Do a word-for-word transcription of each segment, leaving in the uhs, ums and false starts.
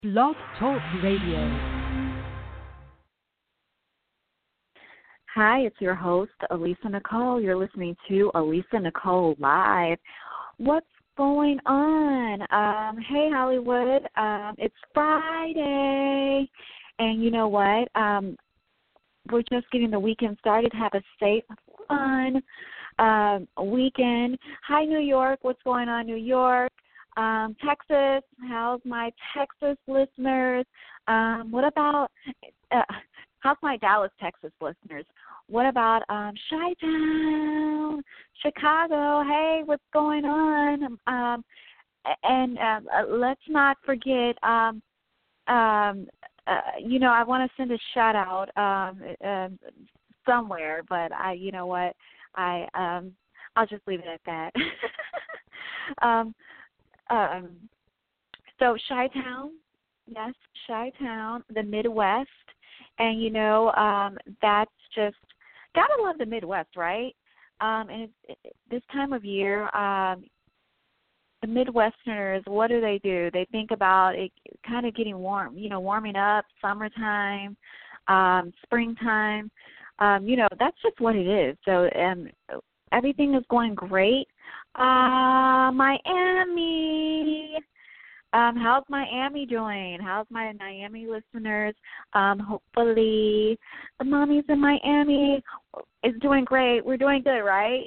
Blog Talk Radio. Hi, it's your host, Elisa Nicole. You're listening to Elisa Nicole Live. What's going on? Um, hey, Hollywood. Um, it's Friday. And you know what? Um, we're just getting the weekend started. Have a safe, fun um, weekend. Hi, New York. What's going on, New York? Um, Texas, how's my Texas listeners? Um, what about, uh, how's my Dallas, Texas listeners? What about um, Chi-Town, Chicago? Hey, what's going on? Um, and um, uh, let's not forget, um, um, uh, you know, I want to send a shout out um, uh, somewhere, but I, you know what, I, um, I'll just leave it at that. um, Um, so Chi-Town, yes, Chi-Town, the Midwest, and you know um, that's just gotta love the Midwest, right? Um, and it's, it, this time of year, um, the Midwesterners, what do they do? They think about it kind of getting warm, you know, warming up, summertime, um, springtime. Um, you know, that's just what it is. So um, everything is going great. Uh, Miami. Um, how's Miami doing? How's my Miami listeners? Um, hopefully the mommies in Miami is doing great. We're doing good, right?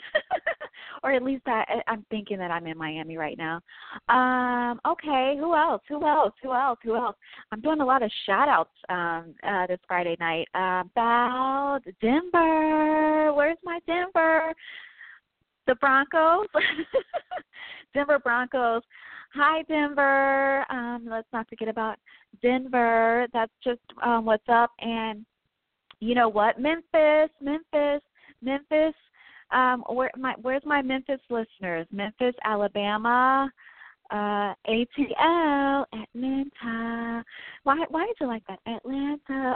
Or at least I, I'm thinking that I'm in Miami right now. Um, okay, who else? Who else? Who else? Who else? I'm doing a lot of shout-outs um, uh, this Friday night uh, about Denver. Where's my Denver? The Broncos, Denver Broncos. Hi, Denver. Um, let's not forget about Denver. That's just um, what's up. And you know what? Memphis, Memphis, Memphis. Um, where my where's my Memphis listeners? Memphis, Alabama, uh, A T L, Atlanta. Why why did you like that? Atlanta.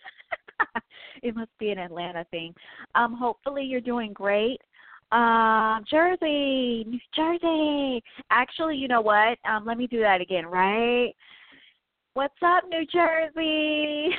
It must be an Atlanta thing. Um, hopefully you're doing great. Um, Jersey, New Jersey. Actually, you know what? Um, let me do that again, right? What's up, New Jersey?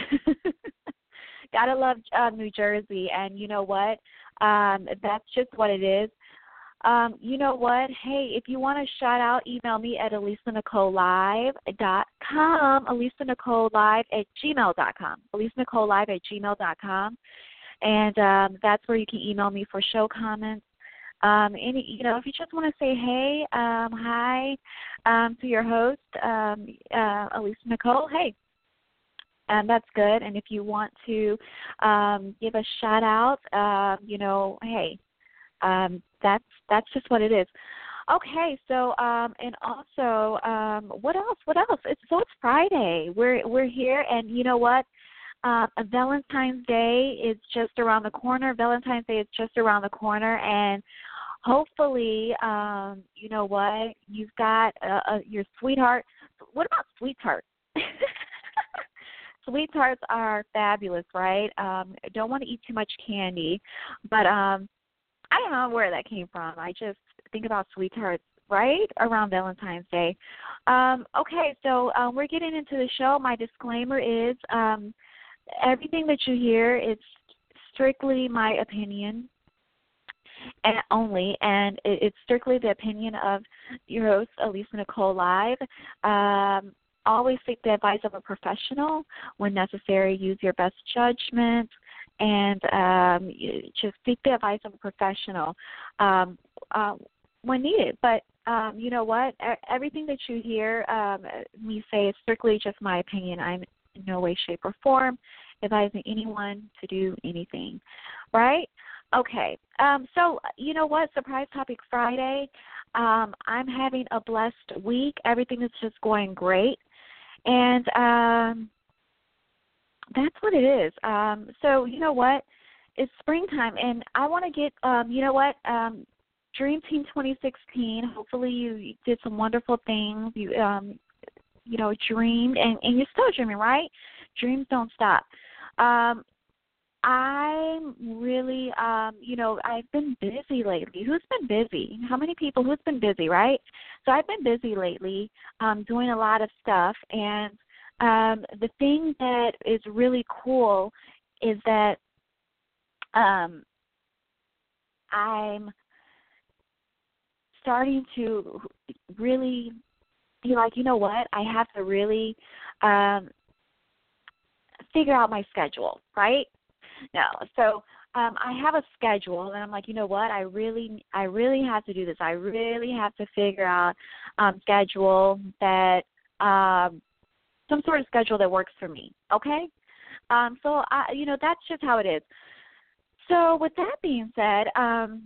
Gotta love uh, New Jersey, and you know what? Um, that's just what it is. Um, you know what? Hey, if you want to shout out, email me at elisa nicole live dot com, elisa nicole live at gmail dot com, elisa nicole live at gmail dot com, and um, that's where you can email me for show comments. Um, any, you know, if you just want to say, hey, um, hi, um, to your host, um, uh, Elisa Nicole, hey, um, that's good. And if you want to um, give a shout out, um, you know, hey, um, that's that's just what it is. Okay, so um, and also, um, what else? What else? It's so it's Friday. We're we're here, and you know what? Uh, Valentine's Day is just around the corner. Valentine's Day is just around the corner, and hopefully, um, you know what, you've got uh, uh, your sweetheart. What about sweethearts? Sweethearts are fabulous, right? Um, don't want to eat too much candy, but um, I don't know where that came from. I just think about sweethearts right around Valentine's Day. Um, okay, so um, we're getting into the show. My disclaimer is um, everything that you hear is strictly my opinion and only, and it, it's strictly the opinion of your host, Elisa Nicole Live. Um, always seek the advice of a professional. When necessary, use your best judgment, and um, you just seek the advice of a professional um, uh, when needed. But um, you know what? E- everything that you hear um, me say is strictly just my opinion. I'm in no way, shape, or form advising anyone to do anything, right? Okay, um, so you know what? Surprise Topic Friday. Um, I'm having a blessed week. Everything is just going great, and um, that's what it is. Um, so you know what? It's springtime, and I want to get, um, you know what? Um, Dream Team twenty sixteen. Hopefully, you did some wonderful things. You, um, you know, dreamed, and, and you're still dreaming, right? Dreams don't stop. Um, I'm really, um, you know, I've been busy lately. Who's been busy? How many people? Who's been busy, right? So I've been busy lately, um, doing a lot of stuff. And um, the thing that is really cool is that um, I'm starting to really be like, you know what? I have to really um, figure out my schedule, right? No. So um, I have a schedule, and I'm like, you know what? I really, I really have to do this. I really have to figure out um, schedule that um, some sort of schedule that works for me. Okay. Um, so I, you know, that's just how it is. So with that being said, um,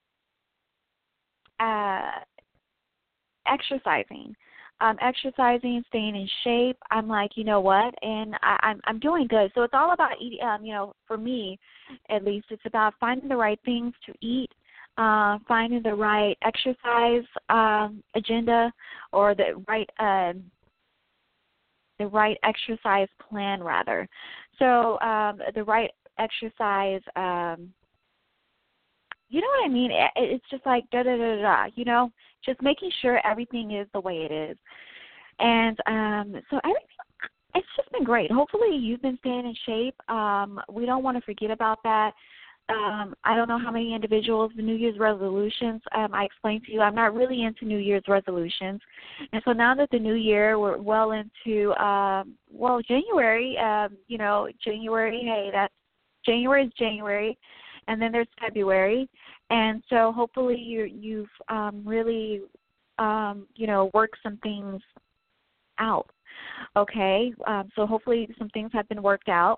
uh, exercising. Um, exercising, staying in shape. I'm like, you know what, and I, I'm I'm doing good. So it's all about eating. Um, you know, for me, at least, it's about finding the right things to eat, uh, finding the right exercise um, agenda, or the right um, the right exercise plan, rather. So um, the right exercise. Um, You know what I mean? It, it's just like da da da da. You know, just making sure everything is the way it is, and um, so everything. It's just been great. Hopefully, you've been staying in shape. Um, we don't want to forget about that. Um, I don't know how many individuals the New Year's resolutions. Um, I explained to you, I'm not really into New Year's resolutions, and so now that the New Year, we're well into um, well January. Um, you know, January. Hey, that's January is January. And then there's February, and so hopefully you, you've um, really, um, you know, worked some things out. Okay, um, so hopefully some things have been worked out.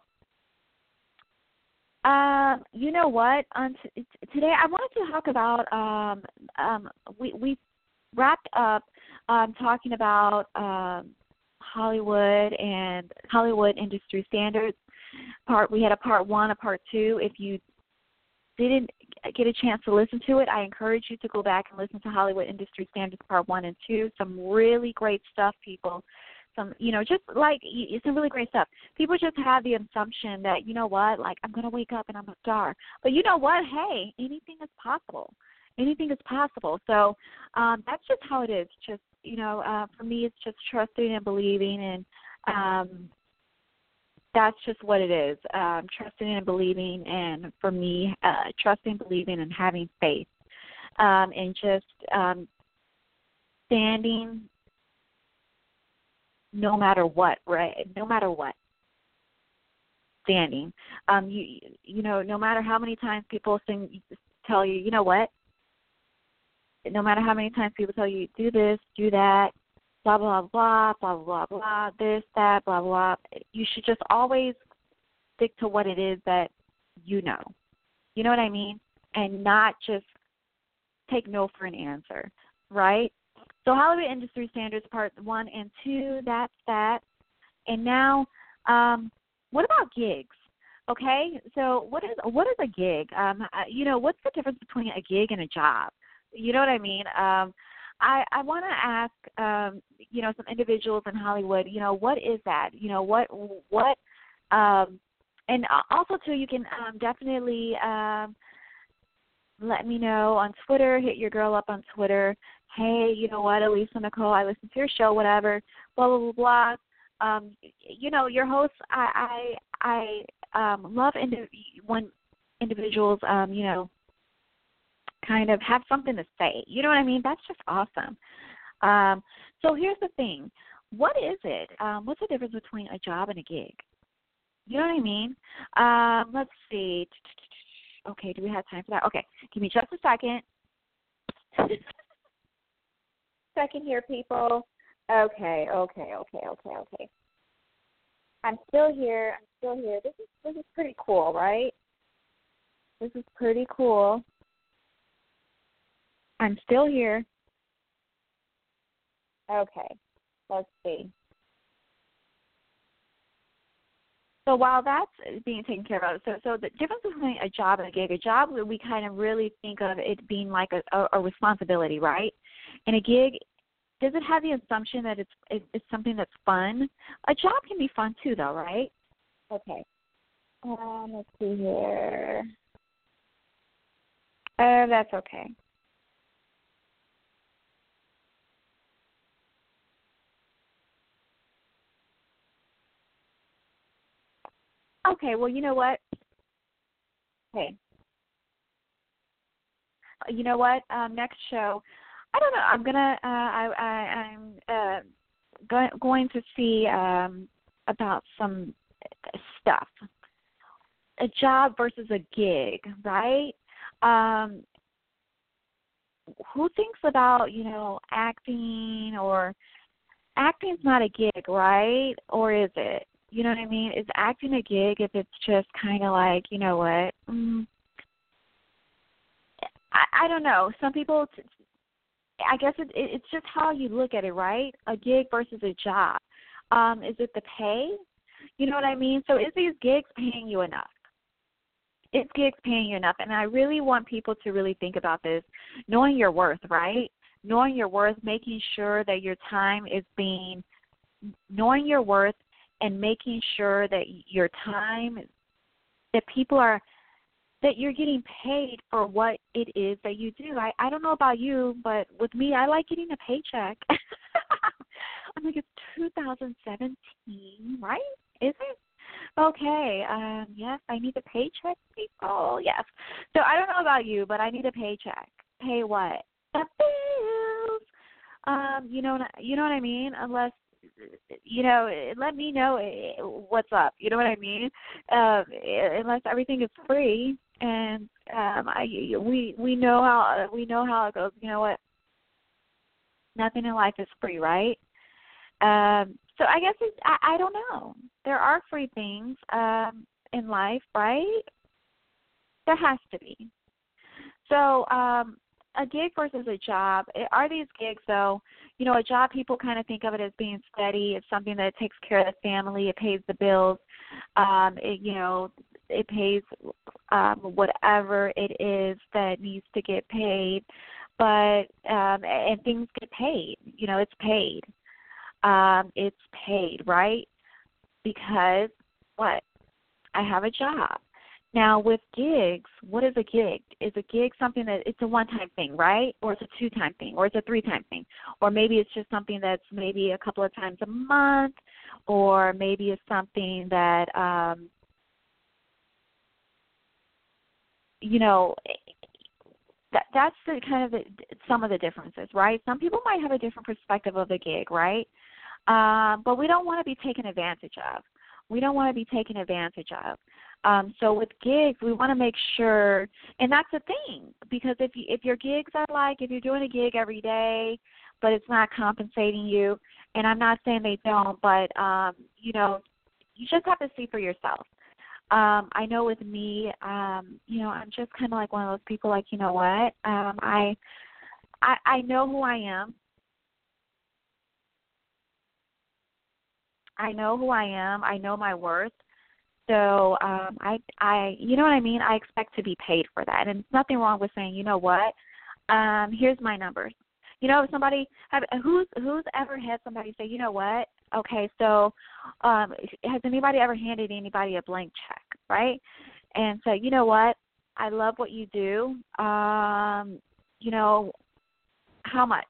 Uh, you know what? On t- today I wanted to talk about. Um, um, we we wrapped up um, talking about um, Hollywood and Hollywood industry standards. Part we had a part one, a part two. If you didn't get a chance to listen to it, I encourage you to go back and listen to Hollywood Industry Standards Part one and two. Some really great stuff, people. Some, you know, just like, it's some really great stuff. People just have the assumption that, you know what, like, I'm going to wake up and I'm a star. But you know what? Hey, anything is possible. Anything is possible. So um, that's just how it is. Just, you know, uh, for me, it's just trusting and believing, and um, that's just what it is, um, trusting and believing, and for me, uh, trusting, believing, and having faith, um, and just um, standing no matter what, right? No matter what, standing. Um, you you know, no matter how many times people sing, tell you, you know what? No matter how many times people tell you, do this, do that, blah, blah, blah, blah, blah, blah, this, that, blah, blah. You should just always stick to what it is that you know. You know what I mean? And not just take no for an answer, right? So Hollywood Industry Standards Part one and two, that's that. And now, um, what about gigs? Okay, so what is what is a gig? Um, you know, what's the difference between a gig and a job? You know what I mean? Um, I, I want to ask, um, you know, some individuals in Hollywood, you know, what is that? You know, what, what, um, and also, too, you can um, definitely um, let me know on Twitter, hit your girl up on Twitter. Hey, you know what, Elisa Nicole, I listen to your show, whatever, blah, blah, blah, blah. Um, you know, your hosts, I, I, I um, love indi- when individuals, um, you know, kind of have something to say. You know what I mean? That's just awesome. Um, so here's the thing. What is it? Um, what's the difference between a job and a gig? You know what I mean? Um, let's see. Okay, do we have time for that? Okay, give me just a second. Second here, people. Okay, okay, okay, okay, okay. I'm still here. I'm still here. This is this is pretty cool, right? This is pretty cool. I'm still here. Okay, let's see. So while that's being taken care of, so so the difference between a job and a gig, a job we kind of really think of it being like a, a, a responsibility, right? And a gig, does it have the assumption that it's it, it's something that's fun? A job can be fun too, though, right? Okay. Um, let's see here. Uh, that's okay. Okay, well, you know what? Hey, you know what? Um, next show, I don't know. I'm gonna. Uh, I, I I'm uh, going going to see um about some stuff, a job versus a gig, right? Um, who thinks about you know acting or acting's not a gig, right? Or is it? You know what I mean? Is acting a gig if it's just kind of like, you know what? Mm, I, I don't know. Some people, I guess it, it, it's just how you look at it, right? A gig versus a job. Um, is it the pay? You know what I mean? So is these gigs paying you enough? Is gigs paying you enough? And I really want people to really think about this, knowing your worth, right? Knowing your worth, making sure that your time is being, knowing your worth and making sure that your time, that people are, that you're getting paid for what it is that you do. I, I don't know about you, but with me, I like getting a paycheck. I'm like, it's two thousand seventeen, right? Is it? Okay, um, yes, I need a paycheck, people, yes. So I don't know about you, but I need a paycheck. Pay what? The bills. Um, you know, you know what I mean? Unless, you know, let me know what's up. You know what I mean? Uh, unless everything is free, and um, I, we we know how we know how it goes. You know what? Nothing in life is free, right? Um, so I guess it's, I, I don't know. There are free things um, in life, right? There has to be. So um, a gig versus a job. Are these gigs, though, you know, a job, people kind of think of it as being steady. It's something that takes care of the family. It pays the bills. Um, it, you know, it pays um, whatever it is that needs to get paid. But, um, and things get paid. You know, it's paid. Um, it's paid, right? Because what? I have a job. Now, with gigs, what is a gig? Is a gig something that it's a one-time thing, right? Or it's a two-time thing, or it's a three-time thing, or maybe it's just something that's maybe a couple of times a month, or maybe it's something that, um, you know, that that's the kind of the, some of the differences, right? Some people might have a different perspective of a gig, right? Um, but we don't want to be taken advantage of. We don't want to be taken advantage of. Um, so with gigs, we want to make sure, and that's the thing, because if you, if your gigs are like, if you're doing a gig every day, but it's not compensating you, and I'm not saying they don't, but, um, you know, you just have to see for yourself. Um, I know with me, um, you know, I'm just kind of like one of those people like, you know what, um, I, I, I know who I am. I know who I am. I know my worth. So um, I, I, you know what I mean? I expect to be paid for that. And there's nothing wrong with saying, you know what? Um, here's my numbers. You know, if somebody, have, who's who's ever had somebody say, you know what? Okay, so um, has anybody ever handed anybody a blank check, right? And say, you know what? I love what you do. Um, you know, how much?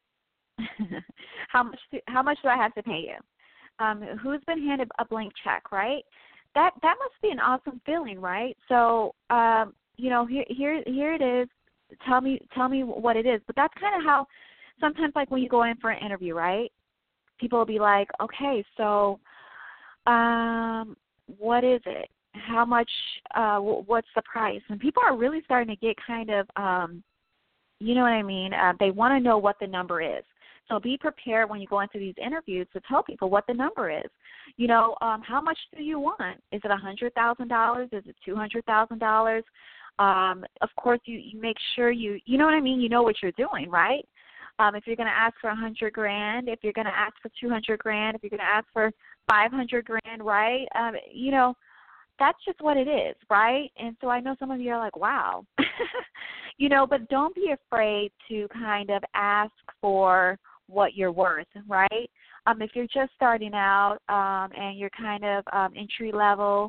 how much? Do, how much do I have to pay you? Um, who's been handed a blank check, right? That that must be an awesome feeling, right? So, um, you know, here here here it is. Tell me tell me what it is. But that's kind of how sometimes, like when you go in for an interview, right? People will be like, okay, so, um, what is it? How much? Uh, what's the price? And people are really starting to get kind of, um, you know what I mean? Uh, they want to know what the number is. So be prepared when you go into these interviews to tell people what the number is. You know, um, how much do you want? Is it one hundred thousand dollars? Is it two hundred thousand dollars? Um, of course, you, you make sure you, you know what I mean? You know what you're doing, right? Um, if you're going to ask for one hundred grand, if you're going to ask for two hundred grand, if you're going to ask for five hundred grand, right? Um, you know, that's just what it is, right? And so I know some of you are like, wow. You know, but don't be afraid to kind of ask for what you're worth, right? Um, if you're just starting out um, and you're kind of um, entry level,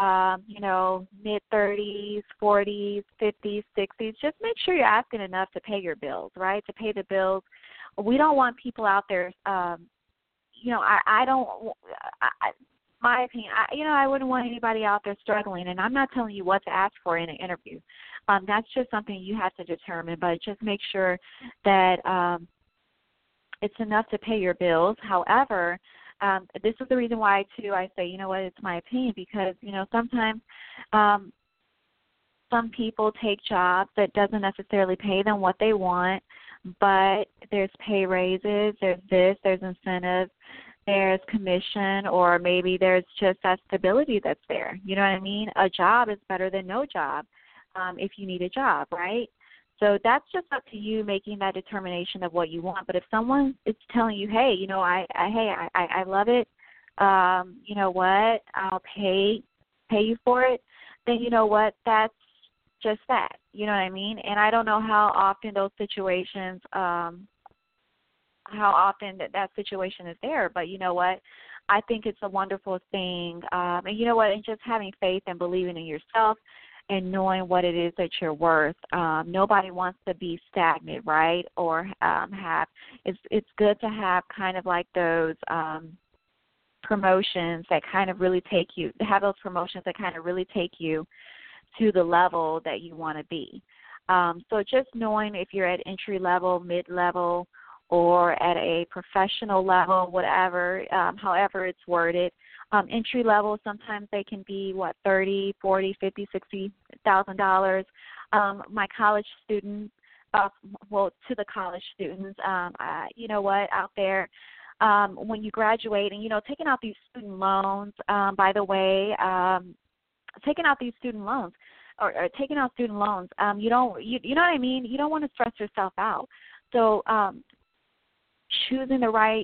um, you know, mid-thirties, forties, fifties, sixties. Just make sure you're asking enough to pay your bills, right, to pay the bills. We don't want people out there, um, you know, I, I don't, I, I, my opinion, I, you know, I wouldn't want anybody out there struggling, and I'm not telling you what to ask for in an interview. Um, that's just something you have to determine, but just make sure that um, it's enough to pay your bills. However, um, this is the reason why, too, I say, you know what, it's my opinion, because, you know, sometimes um, some people take jobs that doesn't necessarily pay them what they want, but there's pay raises, there's this, there's incentives, there's commission, or maybe there's just that stability that's there. You know what I mean? A job is better than no job um, if you need a job, right? So that's just up to you making that determination of what you want. But if someone is telling you, hey, you know, I, I hey, I, I love it, um, you know what, I'll pay pay you for it, then you know what, that's just that. You know what I mean? And I don't know how often those situations, um, how often that, that situation is there, but you know what? I think it's a wonderful thing. Um, and you know what? And just having faith and believing in yourself and knowing what it is that you're worth. Um, nobody wants to be stagnant, right? Or um, have, it's, it's good to have kind of like those um, promotions that kind of really take you, have those promotions that kind of really take you to the level that you want to be. Um, so just knowing if you're at entry level, mid-level, or at a professional level, whatever, um, however it's worded. Um, entry level, sometimes they can be, what, thirty, forty, fifty, sixty thousand dollars. Um, my college students, uh, well, to the college students, um, uh, you know what, out there, um, when you graduate, and, you know, taking out these student loans, um, by the way, um, taking out these student loans, or, or taking out student loans, um, you don't, you, you know what I mean? You don't want to stress yourself out. So, um, choosing the right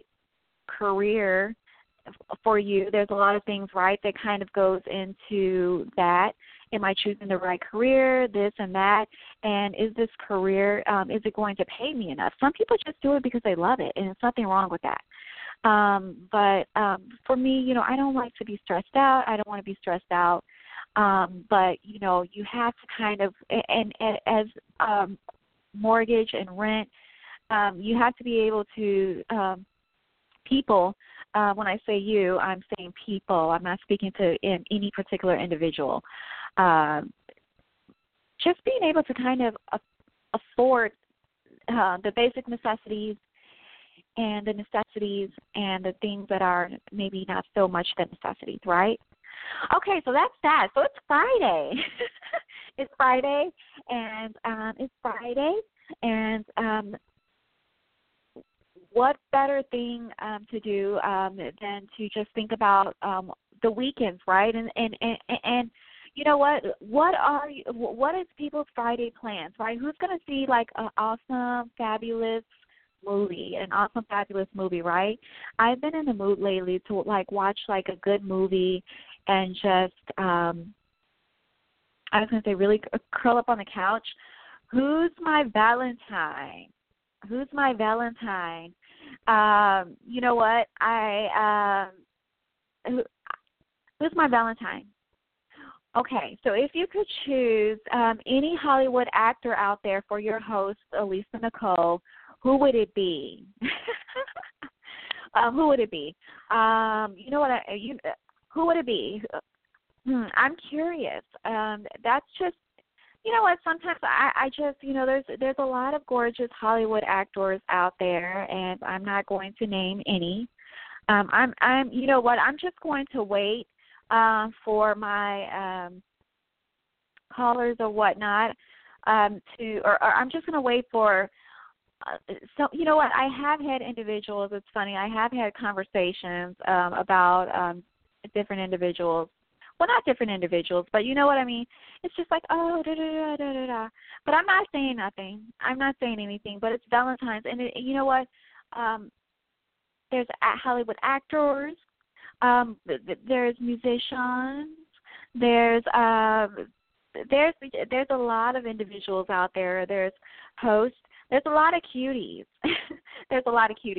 career for you, there's a lot of things, right, that kind of goes into that. Am I choosing the right career, this and that? And is this career, um, is it going to pay me enough? Some people just do it because they love it, and there's nothing wrong with that. Um, but um, for me, you know, I don't like to be stressed out. I don't want to be stressed out. Um, but, you know, you have to kind of, and, and as um, mortgage and rent, Um, you have to be able to, um, people, uh, when I say you, I'm saying people. I'm not speaking to in, any particular individual. Um, just being able to kind of uh, afford uh, the basic necessities and the necessities and the things that are maybe not so much the necessities, right? Okay, so that's that. So it's Friday. It's Friday, and um, it's Friday, and um, what better thing um, to do um, than to just think about um, the weekends, right? And, and and and you know what? What are you, what is people's Friday plans, right? Who's going to see like an awesome, fabulous movie, an awesome, fabulous movie, right? I've been in the mood lately to like watch like a good movie and just um, I was going to say really curl up on the couch. Who's my Valentine? Who's my Valentine? Um, you know what? I um, who, who's my Valentine? Okay, so if you could choose um, any Hollywood actor out there for your host, Elisa Nicole, who would it be? um, who would it be? Um, you know what? I, you, who would it be? Hmm, I'm curious. Um, that's just. You know what? Sometimes I, I just, you know, there's there's a lot of gorgeous Hollywood actors out there, and I'm not going to name any. Um, I'm, I'm, you know what? I'm just going to wait uh, for my um, callers or whatnot um, to, or, or I'm just going to wait for. Uh, so you know what? I have had individuals. It's funny. I have had conversations um, about um, different individuals. Well, not different individuals, but you know what I mean? It's just like, oh, da, da, da, da, da, da. But I'm not saying nothing. I'm not saying anything, but it's Valentine's. And it, you know what? Um, there's Hollywood actors. Um, there's musicians. There's um, there's there's a lot of individuals out there. There's hosts. There's a lot of cuties. There's a lot of cuties.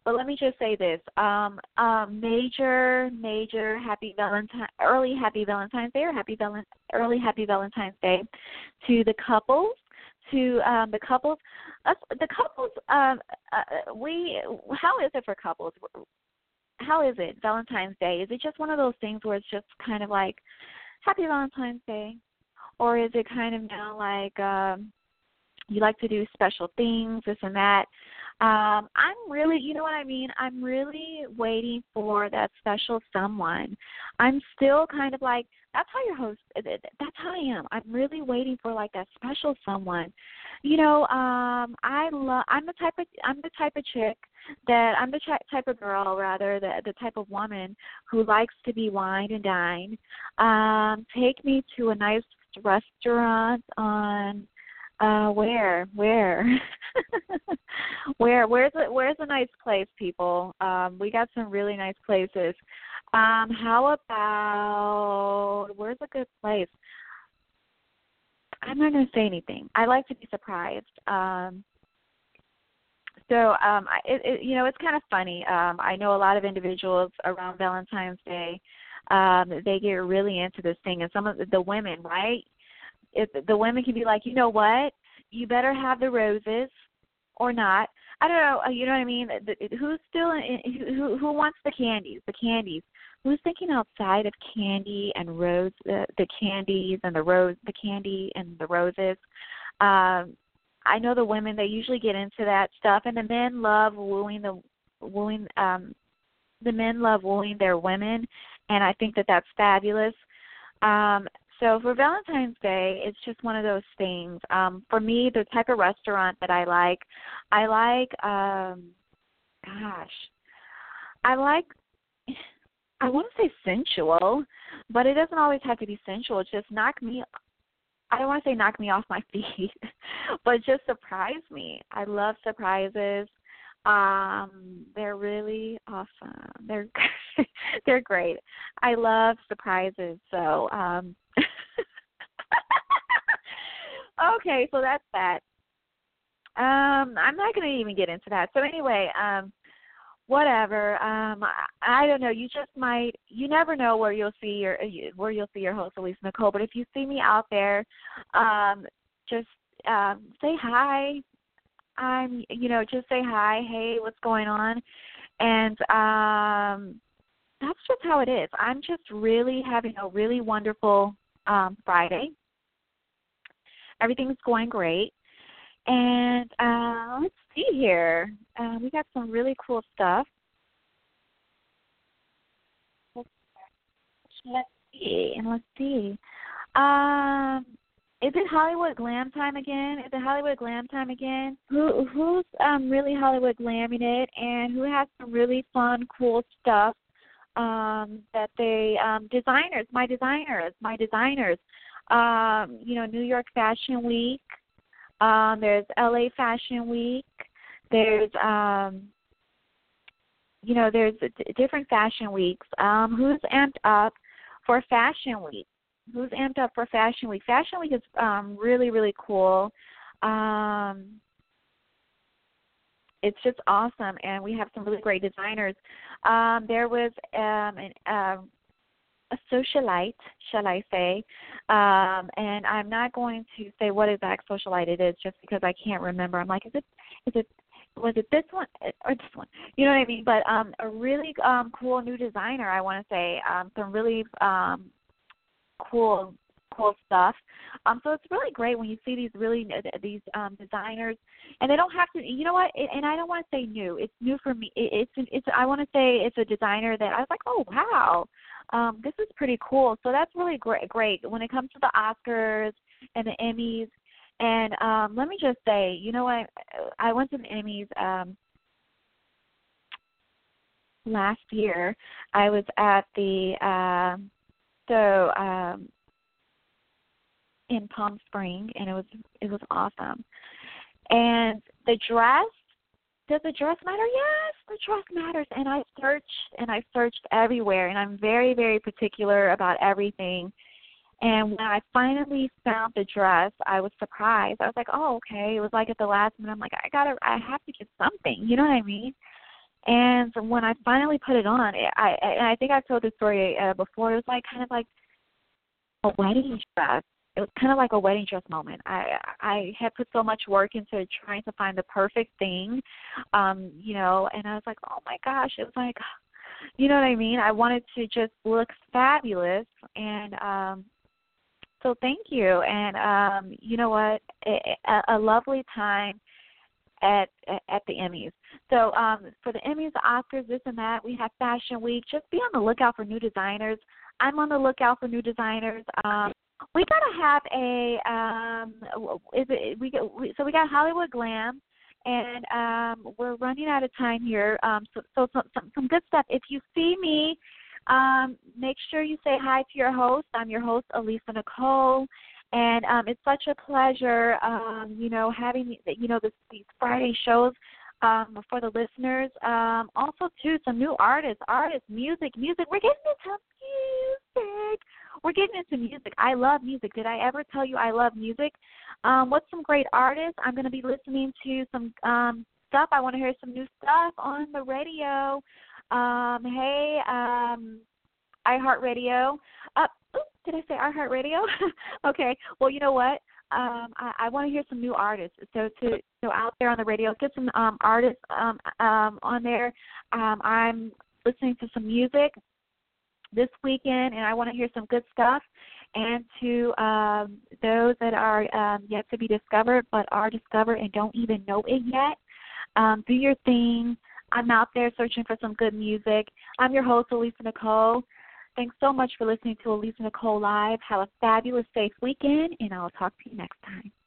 But let me just say this: um, um, major, major happy Valentine, early happy Valentine's Day, or happy Valen- early happy Valentine's Day to the couples, to um, the couples. Us, the couples. Um, uh, we. How is it for couples? How is it Valentine's Day? Is it just one of those things where it's just kind of like happy Valentine's Day, or is it kind of now like um, you like to do special things, this and that? Um, I'm really, you know what I mean? I'm really waiting for that special someone. I'm still kind of like, that's how your host, that's how I am. I'm really waiting for like that special someone. You know, um, I love, I'm the type of, I'm the type of chick that, I'm the ch- type of girl, rather, the, the type of woman who likes to be wined and dined. Um, take me to a nice restaurant on, Uh, where, where, where, where's a, where's a nice place, people? Um, we got some really nice places. Um, how about, where's a good place? I'm not going to say anything. I like to be surprised. Um, so, um, I, it, it, you know, it's kind of funny. Um, I know a lot of individuals around Valentine's Day, um, they get really into this thing, and some of the, the women, right? If the women can be like, you know what, you better have the roses or not. I don't know, you know what I mean? Who's still, in, who who wants the candies, the candies? Who's thinking outside of candy and rose, the, the candies and the rose, the candy and the roses? Um, I know the women, they usually get into that stuff, and the men love wooing the, wooing, um, the men love wooing their women, and I think that that's fabulous. Um, So for Valentine's Day, it's just one of those things. Um, for me, the type of restaurant that I like, I like, um, gosh, I like, I want to say sensual, but it doesn't always have to be sensual. It's just knock me, I don't want to say knock me off my feet, but just surprise me. I love surprises. Um, they're really awesome. They're they're great. I love surprises. So, um, okay, so that's that. Um, I'm not going to even get into that. So anyway, um, whatever. Um, I, I don't know. You just might. You never know where you'll see your where you'll see your host, Elisa Nicole. But if you see me out there, um, just um, say hi. I'm, you know, just say hi, hey, what's going on? And um, that's just how it is. I'm just really having a really wonderful um, Friday. Everything's going great. And uh, let's see here. Uh, we got some really cool stuff. Let's see, and let's see. Um, Is it Hollywood Glam time again? Is it Hollywood Glam time again? Who who's um really Hollywood glamming it, and who has some really fun, cool stuff um that they um designers, my designers, my designers. Um, you know, New York Fashion Week. Um, there's L A Fashion Week. There's um you know, there's different fashion weeks. Um, who's amped up for Fashion Week? Who's amped up for Fashion Week? Fashion Week is um, really, really cool. Um, it's just awesome, and we have some really great designers. Um, there was um, an, um, a socialite, shall I say, um, and I'm not going to say what exact socialite it is just because I can't remember. I'm like, is it, is it, was it this one or this one? You know what I mean? But um, a really um, cool new designer, I want to say, um, some really um, cool cool stuff. Um, so it's really great when you see these really these um, designers, and they don't have to. You know what? And I don't want to say new. It's new for me. It's it's. I want to say it's a designer that I was like, oh wow, um, this is pretty cool. So that's really great. Great when it comes to the Oscars and the Emmys. And um, let me just say, you know what? I went to the Emmys um, last year. I was at the uh, so. Um, in Palm Springs, and it was it was awesome. And the dress, does the dress matter? Yes, the dress matters. And I searched and I searched everywhere, and I'm very, very particular about everything. And when I finally found the dress, I was surprised. I was like, oh, okay. It was like at the last minute, I'm like, I gotta, I have to get something. You know what I mean? And when I finally put it on, it, I and I think I've told this story uh, before. It was like kind of like a wedding dress. It was kind of like a wedding dress moment. I I had put so much work into trying to find the perfect thing, um, you know, and I was like, oh my gosh, it was like, you know what I mean? I wanted to just look fabulous, and um, so thank you. And um, you know what? A, a lovely time at at the Emmys. So um, for the Emmys, the Oscars, this and that, we have Fashion Week. Just be on the lookout for new designers. I'm on the lookout for new designers. Um, we gotta have a um, is it we, we so we got Hollywood Glam. And um, we're running out of time here. Um, so, so, so some, some good stuff. If you see me, um, make sure you say hi to your host. I'm your host, Elisa Nicole, and um, it's such a pleasure, um, you know, having you know this, these Friday shows um, for the listeners. Um, also, too, some new artists, artists, music, music. We're getting into music. We're getting into music. I love music. Did I ever tell you I love music? Um, what's some great artists? I'm going to be listening to some um, stuff. I want to hear some new stuff on the radio. Um, hey, um, iHeartRadio. Uh, oops, did I say iHeartRadio? Okay. Well, you know what? Um, I, I want to hear some new artists. So to so out there on the radio, get some um, artists um, um, on there. Um, I'm listening to some music this weekend, and I want to hear some good stuff. And to um, those that are um, yet to be discovered but are discovered and don't even know it yet, um, do your thing. I'm out there searching for some good music. I'm your host, Elisa Nicole. Thanks so much for listening to Elisa Nicole Live. Have a fabulous, safe weekend, and I'll talk to you next time.